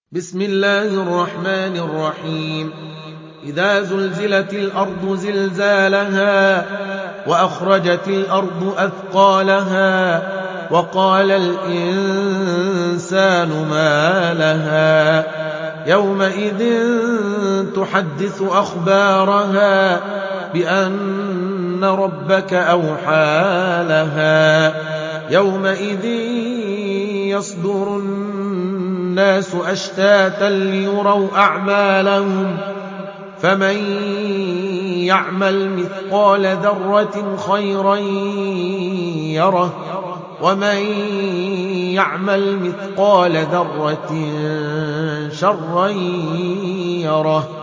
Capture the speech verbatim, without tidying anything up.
بسم الله الرحمن الرحيم إذا زلزلت الأرض زلزالها وأخرجت الأرض أثقالها وقال الإنسان ما لها يومئذ تحدث أخبارها بأن ربك أوحى لها يومئذ يصدر الناس أشتاتا ليروا أعمالهم فمن يعمل مثقال ذرة خيرا يره ومن يعمل مثقال ذرة شرا يره